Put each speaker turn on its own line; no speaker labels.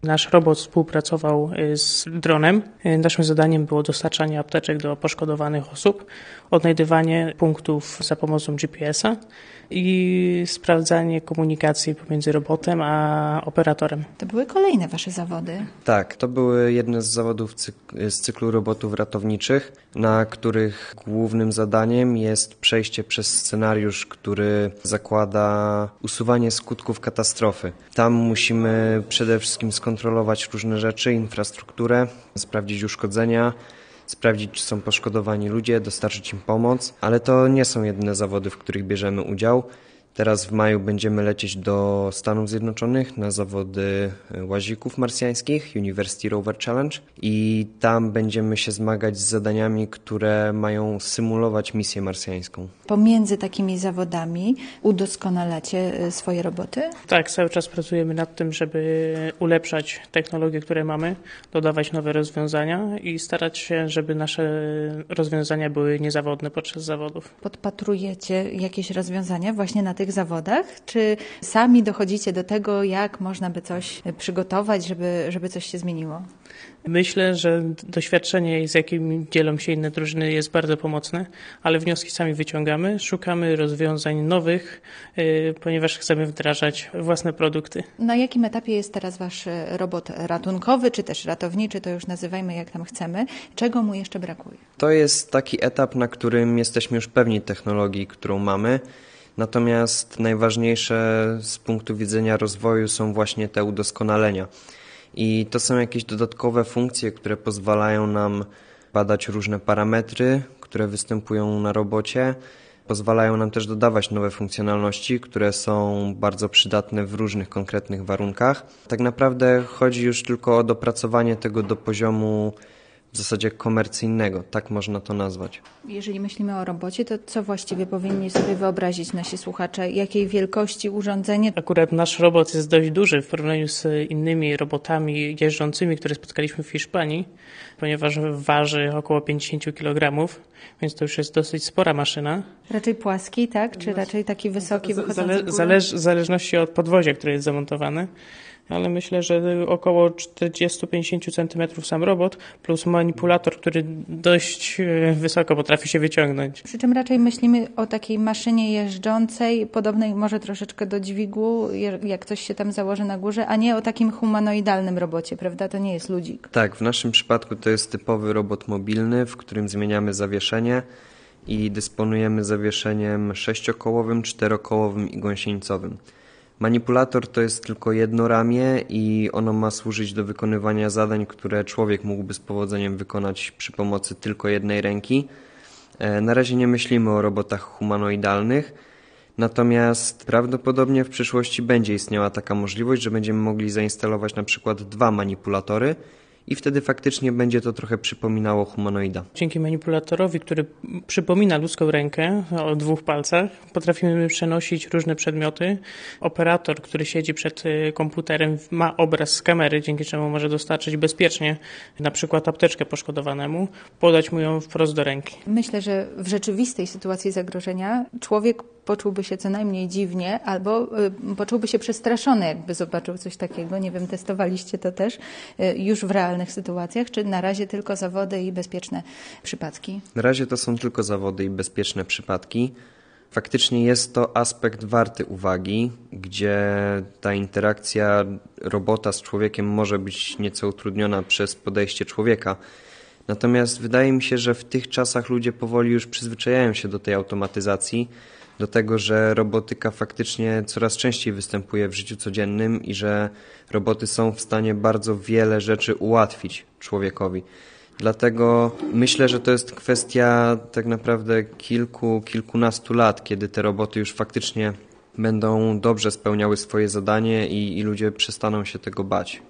Nasz robot współpracował z dronem. Naszym zadaniem było dostarczanie apteczek do poszkodowanych osób, odnajdywanie punktów za pomocą GPS-a i sprawdzanie komunikacji pomiędzy robotem a operatorem.
To były kolejne wasze zawody.
Tak, to były jedne z zawodów z cyklu robotów ratowniczych, na których głównym zadaniem jest przejście przez scenariusz, który zakłada usuwanie skutków katastrofy. Tam musimy przede wszystkim skontrolować różne rzeczy, infrastrukturę, sprawdzić uszkodzenia, sprawdzić, czy są poszkodowani ludzie, dostarczyć im pomoc, ale to nie są jedyne zawody, w których bierzemy udział. Teraz w maju będziemy lecieć do Stanów Zjednoczonych na zawody łazików marsjańskich, University Rover Challenge, i tam będziemy się zmagać z zadaniami, które mają symulować misję marsjańską.
Pomiędzy takimi zawodami udoskonalacie swoje roboty?
Tak, cały czas pracujemy nad tym, żeby ulepszać technologie, które mamy, dodawać nowe rozwiązania i starać się, żeby nasze rozwiązania były niezawodne podczas zawodów.
Podpatrujecie jakieś rozwiązania właśnie na tych zawodach? Czy sami dochodzicie do tego, jak można by coś przygotować, żeby coś się zmieniło?
Myślę, że doświadczenie, z jakim dzielą się inne drużyny, jest bardzo pomocne, ale wnioski sami wyciągamy, szukamy rozwiązań nowych, ponieważ chcemy wdrażać własne produkty.
Na jakim etapie jest teraz wasz robot ratunkowy, czy też ratowniczy, to już nazywajmy jak tam chcemy. Czego mu jeszcze brakuje?
To jest taki etap, na którym jesteśmy już pewni technologii, którą mamy. Natomiast najważniejsze z punktu widzenia rozwoju są właśnie te udoskonalenia. I to są jakieś dodatkowe funkcje, które pozwalają nam badać różne parametry, które występują na robocie. Pozwalają nam też dodawać nowe funkcjonalności, które są bardzo przydatne w różnych konkretnych warunkach. Tak naprawdę chodzi już tylko o dopracowanie tego do poziomu w zasadzie komercyjnego, tak można to nazwać.
Jeżeli myślimy o robocie, to co właściwie powinni sobie wyobrazić nasi słuchacze? Jakiej wielkości urządzenie?
Akurat nasz robot jest dość duży w porównaniu z innymi robotami jeżdżącymi, które spotkaliśmy w Hiszpanii, ponieważ waży około 50 kg, więc to już jest dosyć spora maszyna.
Raczej płaski, tak? Czy raczej taki wysoki, wychodzący w górę?
W zależności od podwozia, które jest zamontowane. Ale myślę, że około 40-50 cm sam robot, plus manipulator, który dość wysoko potrafi się wyciągnąć.
Przy czym raczej myślimy o takiej maszynie jeżdżącej, podobnej może troszeczkę do dźwigu, jak coś się tam założy na górze, a nie o takim humanoidalnym robocie, prawda? To nie jest ludzik.
Tak, w naszym przypadku to jest typowy robot mobilny, w którym zmieniamy zawieszenie i dysponujemy zawieszeniem 6-kołowym, 4-kołowym i gąsienicowym. Manipulator to jest tylko jedno ramię i ono ma służyć do wykonywania zadań, które człowiek mógłby z powodzeniem wykonać przy pomocy tylko jednej ręki. Na razie nie myślimy o robotach humanoidalnych, natomiast prawdopodobnie w przyszłości będzie istniała taka możliwość, że będziemy mogli zainstalować na przykład 2 manipulatory i wtedy faktycznie będzie to trochę przypominało humanoida.
Dzięki manipulatorowi, który przypomina ludzką rękę o 2 palcach, potrafimy przenosić różne przedmioty. Operator, który siedzi przed komputerem, ma obraz z kamery, dzięki czemu może dostarczyć bezpiecznie na przykład apteczkę poszkodowanemu, podać mu ją wprost do ręki.
Myślę, że w rzeczywistej sytuacji zagrożenia człowiek poczułby się co najmniej dziwnie albo poczułby się przestraszony, jakby zobaczył coś takiego. Nie wiem, testowaliście to też już w realnych sytuacjach, czy na razie tylko zawody i bezpieczne przypadki?
Na razie to są tylko zawody i bezpieczne przypadki. Faktycznie jest to aspekt warty uwagi, gdzie ta interakcja robota z człowiekiem może być nieco utrudniona przez podejście człowieka. Natomiast wydaje mi się, że w tych czasach ludzie powoli już przyzwyczajają się do tej automatyzacji, do tego, że robotyka faktycznie coraz częściej występuje w życiu codziennym i że roboty są w stanie bardzo wiele rzeczy ułatwić człowiekowi. Dlatego myślę, że to jest kwestia tak naprawdę kilkunastu lat, kiedy te roboty już faktycznie będą dobrze spełniały swoje zadanie i ludzie przestaną się tego bać.